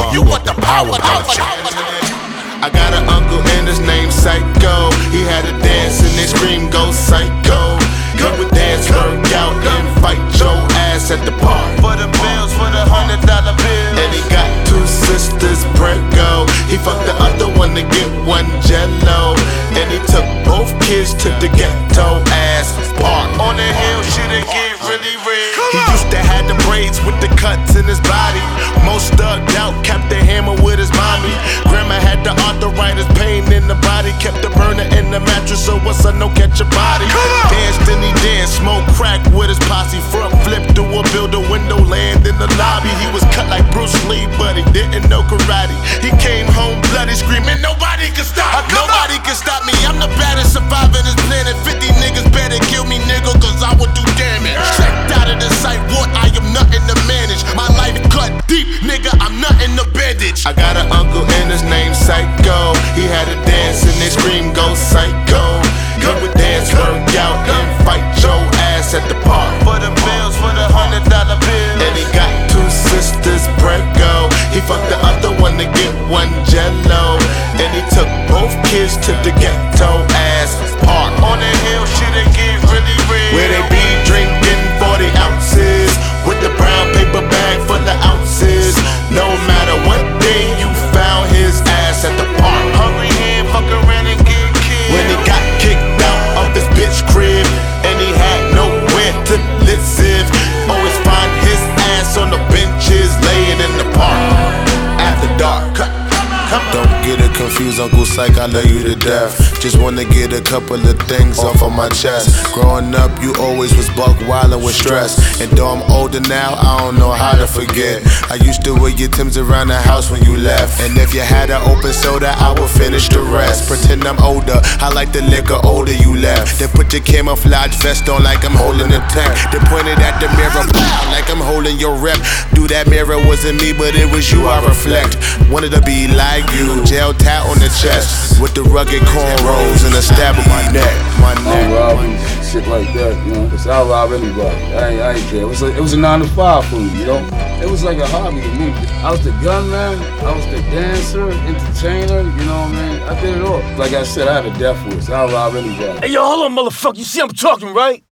You want the power, don't you? I got an uncle and his name's Psycho. He had a dance and they scream go psycho. He would dance, work out, and fight your ass at the park. For the bills, for the $100 bills. And he got two sisters, Prego. He fucked the other one to get one Jello. And he took both kids to the ghetto ass park. On the hill, shit it get really real. He used to have the braids with the cuts in his body. Most thugged out, kept the hammer with his mommy. Grandma had the arthritis, pain in the body. Kept the burner in the mattress, so what's a no catch your body. Danced and he danced, smoked crack with his posse. Front flip through a builder window, land in the lobby. He was cut like Bruce Lee, but he didn't know karate. He came home bloody, screaming, nobody can stop me. Nobody can stop me. I'm the baddest survivor in this planet. 50 niggas better kill me, nigga, cause I would do damage. Checked out of the sight ward, I am nothing to manage. My life cut deep, nigga, I'm nothing to bandage. I got an uncle and his name's Psycho. He had a dance and they scream go psycho. He would dance, work out, and fight your ass at the park. For the bills, for the $100 bills. And he got two sisters, Prego. He fucked the other one to get one Jello. And he took both kids to the ghetto ass park. On the hill, shit it get really real. Where they be drinking 40 ounces with the brown paper bag full of ounces. No matter what day you found his ass at the park. Hungry hand, fuck around and get killed. When he got kicked out of his bitch crib and he had nowhere to live. Always find his ass on the benches laying in the park after dark. Don't get it confused, Uncle Psych, I love you to death. Just wanna get a couple of things off of my chest. Growing up, you always was buck wildin' with stress. And though I'm older now, I don't know how to forget. I used to wear your Timbs around the house when you left. And if you had an open soda, I would finish the rest. Pretend I'm older, I like the liquor older you left. Then put your camouflage vest on like I'm holding a tank. Then point it at the mirror, like I'm holding your rep. Do that mirror wasn't me, but it was you I reflect. Wanted to be like you, gel tat on the chest with the rugged cornrows and a stab on my neck. Shit like that, you know. That's how I really rock. I ain't care. It was a 9 to 5 for me, you know. It was like a hobby to me. I was the gunman, I was the dancer, entertainer, you know what I mean? I did it all. Like I said, I had a death wish. That's how I really rock. Hey, yo, hold on, motherfucker. You see I'm talking, right?